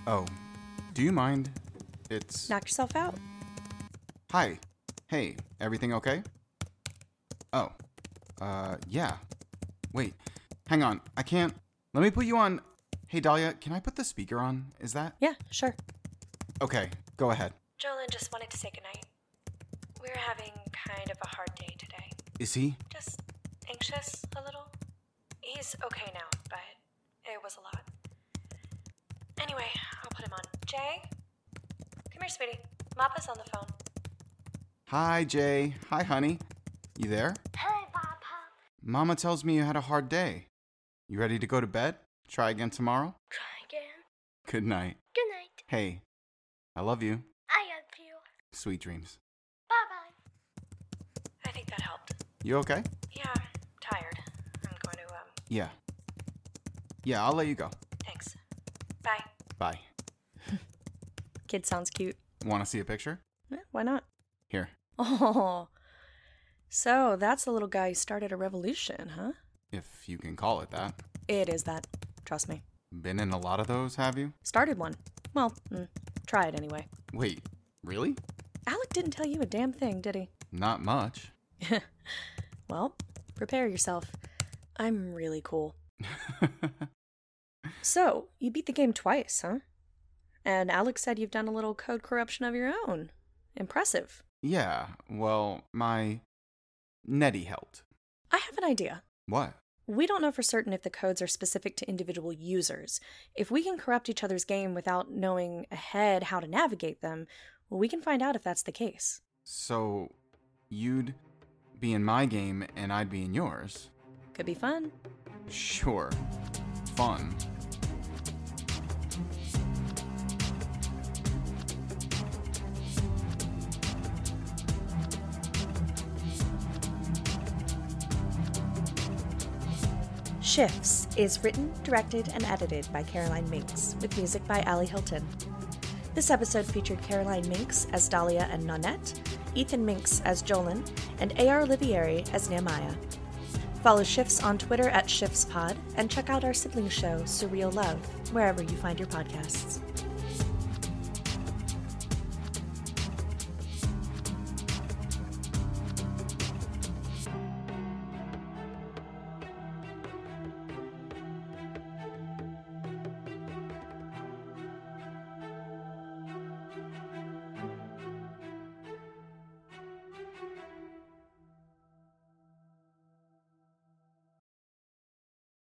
Oh, do you mind? It's... Knock yourself out. Hi. Hey, everything okay? Oh. Yeah. Wait. Hang on. I can't... Let me put you on... Hey, Dahlia, can I put the speaker on? Is that... Yeah, sure. Okay, go ahead. Jolin just wanted to say goodnight. We're having kind of a hard day today. Is he? Just anxious a little. He's okay now, but it was a lot. Anyway, I'll put him on. Jay? Come here, sweetie. Papa's on the phone. Hi, Jay. Hi, honey. You there? Hi, Papa. Mama tells me you had a hard day. You ready to go to bed? Try again tomorrow? Try again. Good night. Good night. Hey, I love you. I love you. Sweet dreams. Bye-bye. I think that helped. You okay? Yeah, tired. I'm going to, Yeah. Yeah, I'll let you go. thanks. Bye. Bye. Kid sounds cute. Want to see a picture? Why not? Here. Oh, so that's the little guy who started a revolution, huh? If you can call it that. It is that. Trust me. Been in a lot of those, have you? Started one. Well, try it anyway. Wait, really? Alec didn't tell you a damn thing, did he? Not much. Well, prepare yourself. I'm really cool. So, you beat the game twice, huh? And Alex said you've done a little code corruption of your own. Impressive. Yeah, well, my Nettie helped. I have an idea. What? We don't know for certain if the codes are specific to individual users. If we can corrupt each other's game without knowing ahead how to navigate them, well, we can find out if that's the case. So, you'd be in my game and I'd be in yours? Could be fun. Sure. Fun. Shifts is written, directed, and edited by Caroline Minks, with music by Ali Hilton. This episode featured Caroline Minks as Dahlia and Nonette, Ethan Minks as Jolin, and A.R. Olivieri as Nehemiah. Follow Shifts on Twitter @ShiftsPod, and check out our sibling show, Surreal Love, wherever you find your podcasts.